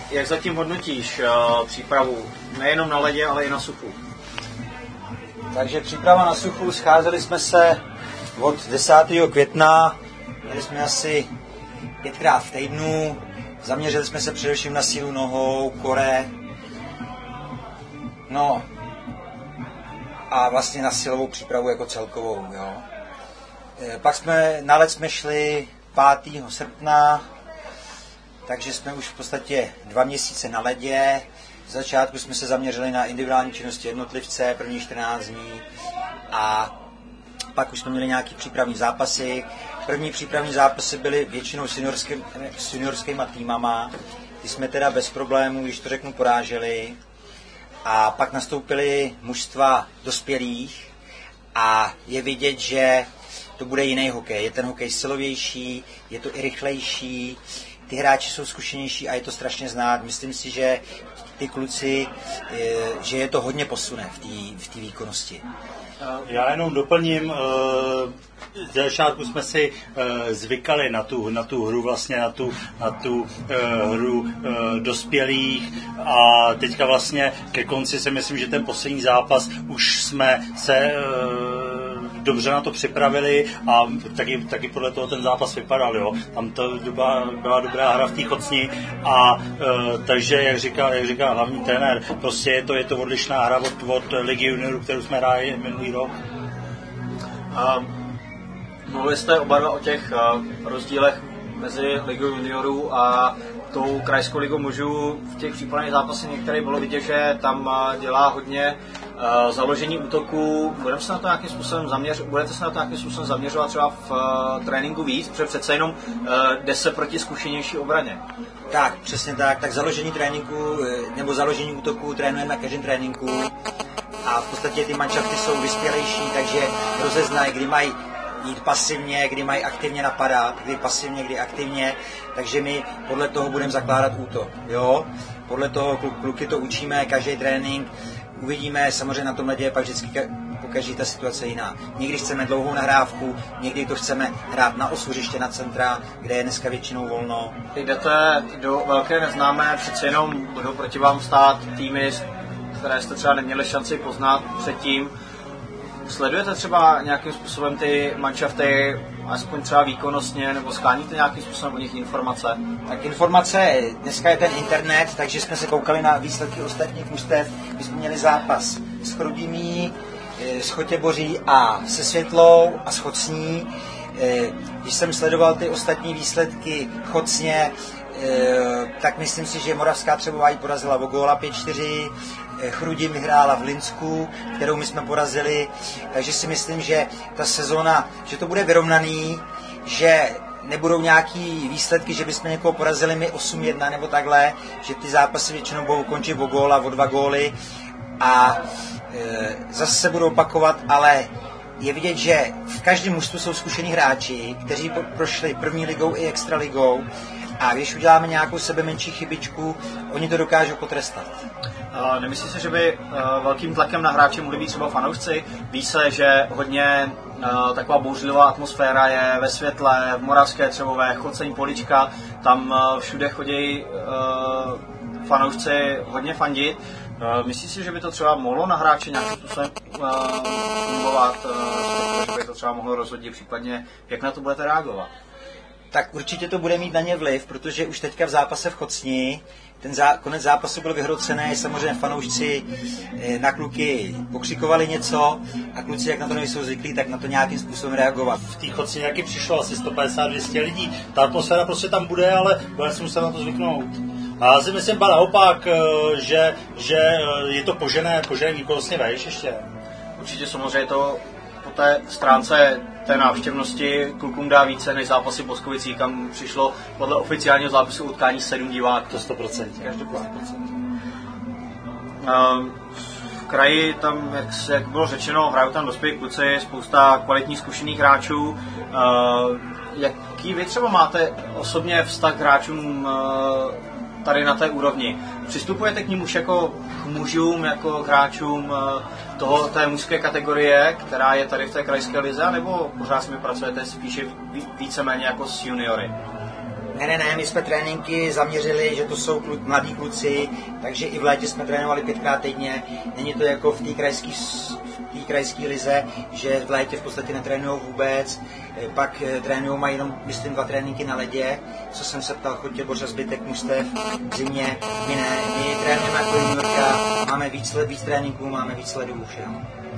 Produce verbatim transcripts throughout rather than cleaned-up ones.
jak zatím hodnotíš uh, přípravu nejenom na ledě, ale i na suchu? Takže příprava na suchu, scházeli jsme se od desátého května, měli jsme asi pětkrát v týdnu, zaměřili jsme se především na sílu nohou, kore, no a vlastně na silovou přípravu jako celkovou, jo. Pak jsme, na led jsme šli pátého srpna, takže jsme už v podstatě dva měsíce na ledě. V začátku jsme se zaměřili na individuální činnosti jednotlivce, první čtrnáct dní a pak už jsme měli nějaký přípravní zápasy. První přípravní zápasy byly většinou seniorským, seniorskýma týmama, ty jsme teda bez problémů, když to řeknu, poráželi. A pak nastoupily mužstva dospělých a je vidět, že to bude jiný hokej. Je ten hokej silovější, je to i rychlejší, ty hráči jsou zkušenější a je to strašně znát. Myslím si, že ty kluci, že je to hodně posune v té v té výkonnosti. Já jenom doplním, z začátku jsme si zvykali na tu, na tu hru, vlastně na tu, na tu hru dospělých a teďka vlastně ke konci si myslím, že ten poslední zápas už jsme se dobře na to připravili a taky, taky podle toho ten zápas vypadal, jo. Tam to byla, byla dobrá hra v té Chocni a e, takže, jak říká, jak říká hlavní trenér, prostě je to, je to odlišná hra od, od Ligy juniorů, kterou jsme hráli minulý rok. A mluvili jste oba dva o těch uh, rozdílech mezi Ligou juniorů a tou krajskou ligou mužů. V těch případných zápasech některé bylo vidět, že tam uh, dělá hodně uh, založení útoku. Budeme se na to nějakým způsobem zaměř, budete se na to nějakým způsobem zaměřovat třeba v uh, tréninku víc, protože přece jenom uh, jde se proti zkušenější obraně. Tak, přesně tak. Tak založení tréninku nebo založení útoku trénujeme na každém tréninku a v podstatě ty manšafty jsou vyspělejší, takže rozeznají, kdy mají jít pasivně, kdy mají aktivně napadat, kdy pasivně, kdy aktivně, takže my podle toho budeme zakládat útok, jo? Podle toho kluky to učíme, každý trénink, uvidíme, samozřejmě na tom ledě je pak vždycky po každý ta situace jiná. Někdy chceme dlouhou nahrávku, někdy to chceme hrát na osu hřiště, na centra, kde je dneska většinou volno. Jdete do velké neznámé, přece jenom budou proti vám stát týmy, které jste třeba neměli šanci poznat předtím. Sledujete třeba nějakým způsobem ty manšafty, aspoň třeba výkonnostně, nebo sháníte nějakým způsobem o nich informace? Tak informace, dneska je ten internet, takže jsme se koukali na výsledky ostatních mužstev. My jsme měli zápas s Chrudimí, s Chotěboří a se Světlou a s Chocní. Když jsem sledoval ty ostatní výsledky Chocně, tak myslím si, že Moravská Třebová ji porazila o góla pět čtyři, Chrudim vyhrála v Linsku, kterou my jsme porazili, takže si myslím, že ta sezóna, že to bude vyrovnaný, že nebudou nějaký výsledky, že bychom někoho porazili my osm jedna nebo takhle, že ty zápasy většinou budou končit o góla, o dva góly a e, zase se budou opakovat, ale je vidět, že v každém mužstvu jsou zkušení hráči, kteří prošli první ligou i extraligou a když uděláme nějakou sebe menší chybičku, oni to dokážou potrestat. Uh, nemyslíš si, že by uh, velkým tlakem na hráče mohli být třeba fanoušci? Ví se, že hodně uh, taková bouřlivá atmosféra je ve Světle, v Moravské Třebové, Chocení Polička, tam uh, všude chodí uh, fanoušci hodně fandit. Uh, myslíš si, že by to třeba mohlo na hráče nějakým způsobem uh, fungovat, uh, že by to třeba mohlo rozhodit, případně jak na to budete reagovat? Tak určitě to bude mít na ně vliv, protože už teďka v zápase v Chocni ten zá, konec zápasu byl vyhrocený, samozřejmě fanoušci e, na kluky pokřikovali něco a kluci, jak na to nejsou zvyklí, tak na to nějakým způsobem reagovat. V té Chocni nějaký přišlo asi sto padesát až dvě stě lidí, ta atmosféra prostě tam bude, ale budeme si muset na to zvyknout. A já si myslím, ba naopak, že, že je to požené, požené výkonnostně vejš ještě. Určitě samozřejmě to po té stránce té návštěvnosti klukům dá více než zápasy v Boskovicích, kam přišlo podle oficiálního zápisu utkání sedm diváků. To sto procent. V kraji tam, jak, jak bylo řečeno, hrajou tam dospělí kluci, spousta kvalitních zkušených hráčů. Jaký vy třeba máte osobně vztah k hráčům tady na té úrovni? Přistupujete k ním už jako k mužům, jako k hráčům toho, té mužské kategorie, která je tady v té krajské lize, nebo pořád s nimi pracujete spíše víceméně jako s juniory? Ne, ne, ne, my jsme tréninky zaměřili, že to jsou klu, mladí kluci, takže i v létě jsme trénovali pětkrát týdně. Není to jako v té krajské v krajské lize, že v létě v podstatě netrénují vůbec, pak trénují, mají jenom, myslím, dva tréninky na ledě, co jsem se ptal, chodil Bořa zbytek mužstev v zimě, my ne, my trénujeme jako juniorka, máme víc, víc tréninků, máme víc ledů, všeho.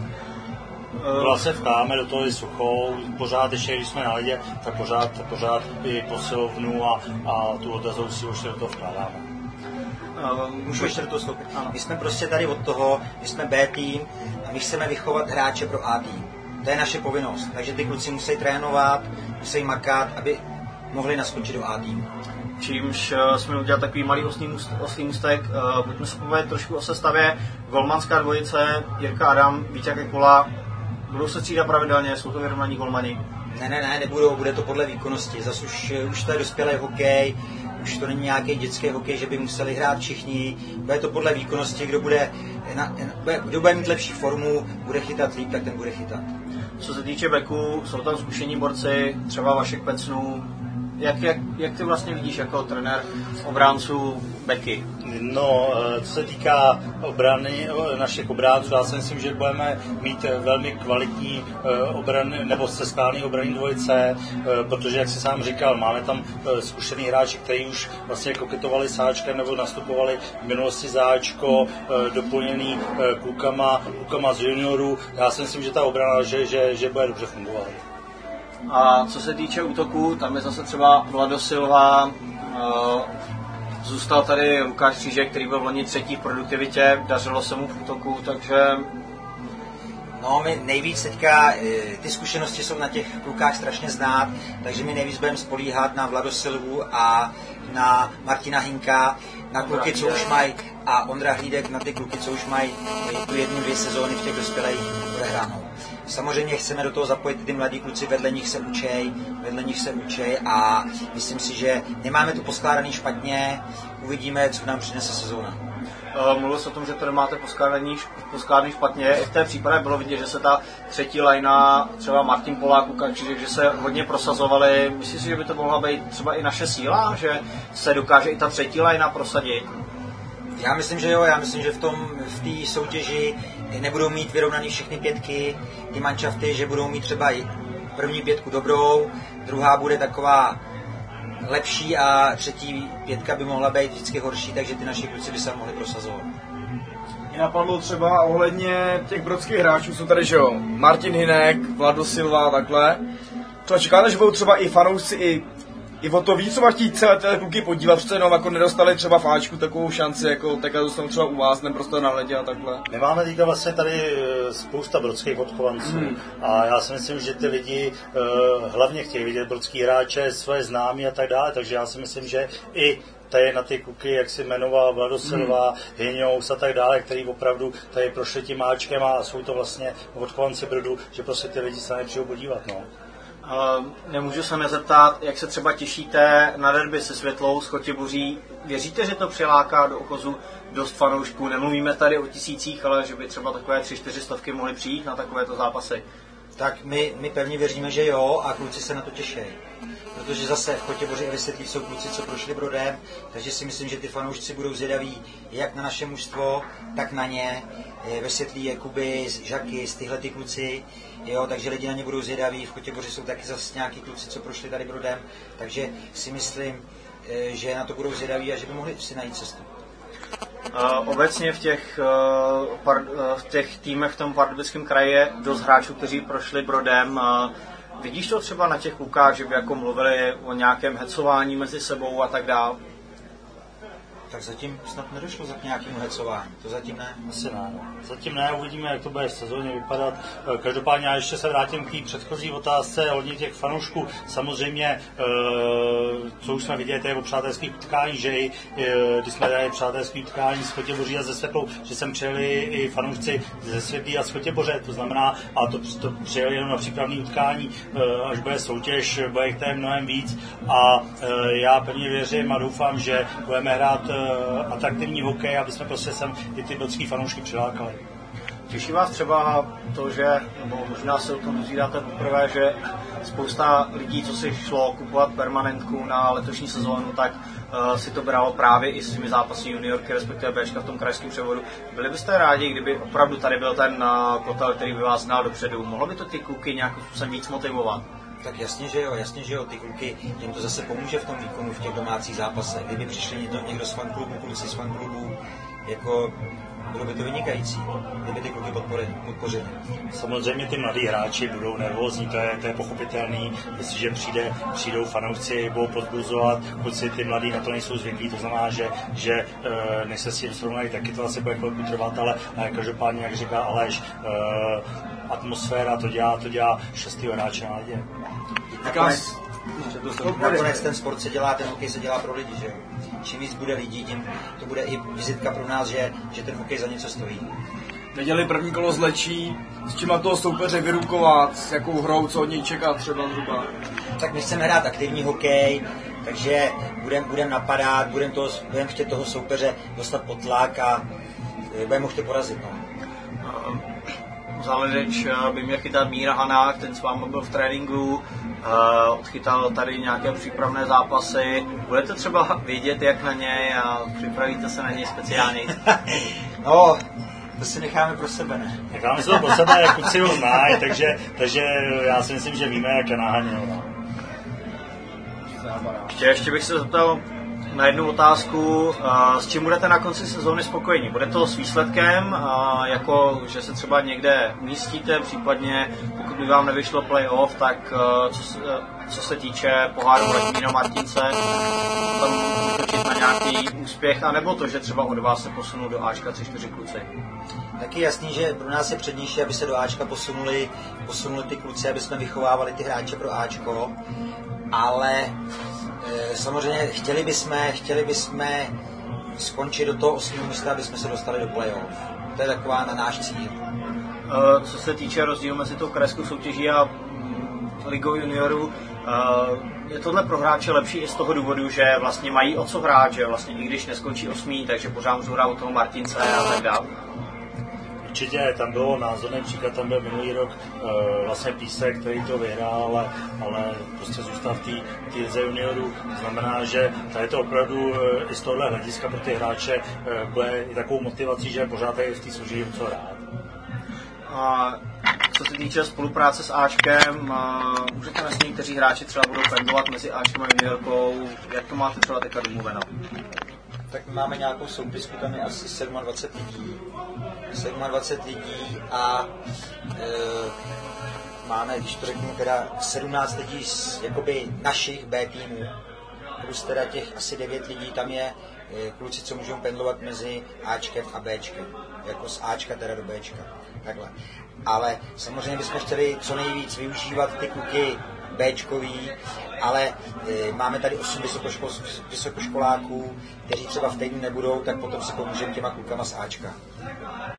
Vlastně vkáme do toho i suchou, pořád ještě, když jsme na ledě, tak pořád, pořád i posilovnu a, a tu odrazovou sílu ještě do toho vkládáme. Uh, můžu ještě do toho vstoupit? My jsme prostě tady od toho, my jsme B tým a my chceme vychovat hráče pro A tým. To je naše povinnost, takže ty kluci musí trénovat, musí makat, aby mohli naskočit do A týmu. Čímž uh, jsme udělali takový malý oslý můstek. Uh, pojďme se povědět trošku o sestavě. Golmanská dvojice, Jirka Adam, Víťa Kekula. Budou se střídat pravidelně, jsou to vyrovnaní golmani? Ne, ne, ne, nebudou, bude to podle výkonnosti. Zas už, už to je dospělý hokej, už to není nějaký dětský hokej, že by museli hrát všichni. Bude to podle výkonnosti, kdo bude, na, kdo bude mít lepší formu, bude chytat líp, tak ten bude chytat. Co se týče beku, jsou tam zkušení borci, třeba Vašek Pecnů. Jak, jak, jak ty vlastně vidíš jako trenér obránců beky? No, co se týká obrany našich obránců, já si myslím, že budeme mít velmi kvalitní obrany, nebo seskládaný obranní dvojice, protože, jak jsi sám říkal, máme tam zkušený hráči, kteří už vlastně koketovali s Ačkem nebo nastupovali v minulosti za Ačko, doplněný klukama, klukama z juniorů. Já si myslím, že ta obrana, že, že, že bude dobře fungovat. A co se týče útoku, tam je zase třeba Vlado Silva, uh, zůstal tady Lukáš Křížek, který byl v loni třetí v produktivitě, dařilo se mu v útoku, takže... No, my nejvíc teďka, ty zkušenosti jsou na těch klukách strašně znát, takže my nejvíc budeme spolíhat na Vlado Silvu a na Martina Hinka, na kluky, co už mají, a Ondra Hlídek na ty kluky, co už mají tu jednu, dvě sezóny v těch dospělých odehranou. Samozřejmě chceme do toho zapojit ty mladí kluci, vedle nich se učej, vedle nich se učej a myslím si, že nemáme to poskládaný špatně, uvidíme, co nám přinese sezóna. Mluvil jsi o tom, že to nemáte poskládaný, poskládaný špatně. I v té případě bylo vidět, že se ta třetí lajna, třeba Martin Polák, Lukáš Křížek, že se hodně prosazovali. Myslíš si, že by to mohla být třeba i naše síla, že se dokáže i ta třetí lajna prosadit? Já myslím, že jo, já myslím, že v tom, v té soutěži nebudou mít vyrovnaný všechny pětky, ty manšafty, že budou mít třeba první pětku dobrou, druhá bude taková lepší a třetí pětka by mohla být vždycky horší, takže ty naši kluci by se mohli prosazovat. Mě napadlo třeba ohledně těch brodských hráčů, jsou tady, že jo, Martin Hinek, Vlado Silva, takhle. Třeba čekáte, že budou třeba i fanoušci i I o to víc, co má chtít celé ty kluky podívat, protože jenom jako nedostali třeba v Ačku takovou šanci, jako takhle dostanou třeba u vás, nem prostě na ledě a takhle. My máme teďka vlastně tady spousta brodských odchovanců hmm. a já si myslím, že ty lidi uh, hlavně chtějí vidět brodský hráče, svoje známí a tak dále, takže já si myslím, že i tady na ty kluky, jak si jmenoval Vlado Silva, hmm. Hyňous a tak dále, který opravdu tady prošli tím Ačkem a jsou to vlastně odchovanci Brodu, že prostě ty lidi se nepřijou podívat, no. Uh, nemůžu se nezeptat, jak se třeba těšíte na derby se Světlou, s Chotěboří. Věříte, že to přiláká do ochozu dost fanoušků? Nemluvíme tady o tisících, ale že by třeba takové tři, čtyři stovky mohly přijít na takovéto zápasy. Tak my, my pevně věříme, že jo, a kluci se na to těší. Protože zase v Chotěboři a Vysvětlí jsou kluci, co prošli Brodem, takže si myslím, že ty fanoušci budou zvědaví jak na naše mužstvo, tak na ně. Vysvětlí Jakuby, Žaky, tyhle ty kluci, jo, takže lidi na ně budou zvědaví. V Chotěboři jsou taky zase nějaký kluci, co prošli tady Brodem, takže si myslím, že na to budou zvědaví a že by mohli si najít cestu. Uh, obecně v těch, uh, par, uh, v těch týmech v tom Pardubickém kraji je dost hráčů, kteří prošli Brodem. Uh, vidíš to třeba na těch klukách, že by jako mluvili o nějakém hecování mezi sebou a tak dále? Tak zatím snad nedošlo za k nějakému hecování, to zatím ne. Asi ne. Zatím ne, uvidíme, jak to bude v sezóně vypadat. Každopádně já ještě se vrátím k té předchozí otázce hodně těch fanoušků. Samozřejmě, co už jsme viděli, to je o přátelských utkání, že i když jsme dali přátelský utkání s Chotěboří a ze Světlou, že sem přijeli i fanoušci ze Světlí a z Chotěboře, to znamená, a to, to přijeli jenom na přípravné utkání, až bude soutěž, bude jich tady mnohem víc a já pevně věřím a doufám, že budeme hrát atraktivní hokej, aby jsme prostě sem i ty brodský fanoušky přilákali. Těší vás třeba to, že, nebo možná se o tom dozvídáte poprvé, že spousta lidí, co si šlo kupovat permanentku na letošní sezónu, tak uh, si to bralo právě i s těmi zápasy juniorky, respektive Bčka v tom krajském převodu. Byli byste rádi, kdyby opravdu tady byl ten uh, kotel, který by vás znal dopředu? Mohlo by to ty kluky nějakým způsobem víc motivovat? Tak jasně, že jo, jasně, že jo, ty kluky, jim to zase pomůže v tom výkonu, v těch domácích zápasech. Kdyby přišli někdo, někdo z fanklubu, kluci z fanklubu, jako bylo by to vynikající, kdyby ty kluky podpořili. Samozřejmě ty mladí hráči budou nervózní, to je, to je pochopitelný, jestliže přijde, přijdou fanoušci, budou podbuzovat, kluci ty mladí na to nejsou zvyklí, to znamená, že, že e, než se s tím srovnají, taky to asi bude chvilku trvat, ale e, každopádně, jak říká Aleš, e, atmosféra to dělá, to dělá šestýho hráče na ledě. Nakonec, nakonec ten sport se dělá, ten hokej se dělá pro lidi, že jo. Čím víc bude lidí, tím to bude i vizitka pro nás, že, že ten hokej za něco stojí. Neděli první kolo zlečí, s čím toho soupeře vyrukovat, s jakou hrou, co od něj čekat třeba zhruba. Tak my chceme hrát aktivní hokej, takže budeme budem napadat, budeme budem chtět toho soupeře dostat pod tlak a budeme ho chtět porazit. No. Záležeč by měl chytat Míra Hanák, ten s vámi byl v tréninku, uh, odchytal tady nějaké přípravné zápasy. Budete třeba vědět, jak na něj a připravíte se na něj speciálně? No, to si necháme pro sebe, ne? Necháme si to pro sebe, jak kluci ho znají, takže, takže já si myslím, že víme, jak je naháněl. No. Ještě, ještě bych se zeptal na jednu otázku, s čím budete na konci sezóny spokojení? Bude to s výsledkem, jako že se třeba někde umístíte, případně pokud by vám nevyšlo playoff, tak co se, co se týče poháru Vladimíra Martince, tam točit na nějaký úspěch, anebo to, že třeba od vás se posunou do Ačka tři čtyři kluci? Taky jasný, že pro nás je přednější, aby se do Ačka posunuli, posunuli ty kluci, aby jsme vychovávali ty hráče pro Ačko, ale samozřejmě chtěli bychom, chtěli bychom skončit do toho osmého místa, aby jsme se dostali do playoff. To je taková na náš cíl. Co se týče rozdílu mezi tou krajskou soutěží a ligou juniorů, je tohle pro hráče lepší i z toho důvodu, že vlastně mají o co hrát, že vlastně i když neskončí osmý, takže pořád můžou hrát o toho Martince a tak dále. Určitě, tam bylo názorný příklad, tam byl minulý rok uh, vlastně Písek, který to vyhrál, ale, ale prostě zůstal v té lize juniorů. Znamená, že tady to opravdu uh, i z tohohle hlediska pro ty hráče uh, bude i takovou motivací, že pořád je v té soutěži co hrát. A co se týče spolupráce s Ačkem, můžete nás někteří hráči třeba budou pendlovat mezi Ačkem a juniorkou, jak to máte třeba teďka domluveno? Tak máme nějakou soupisku, tam je asi dvacet sedm lidí. dvacet sedm lidí a e, máme, když to řeknu, teda sedmnáct lidí z jakoby našich B týmů. Plus teda těch asi devět lidí, tam je e, kluci, co můžou pendlovat mezi Ačkem a Bčkem. Jako z Ačka teda do Bčka. Takhle. Ale samozřejmě bychom chtěli co nejvíc využívat ty kluky Bčkový, ale e, máme tady osm vysokoškol, vysokoškoláků, kteří třeba v týdnu nebudou, tak potom si pomůžeme těma klukama z Ačka.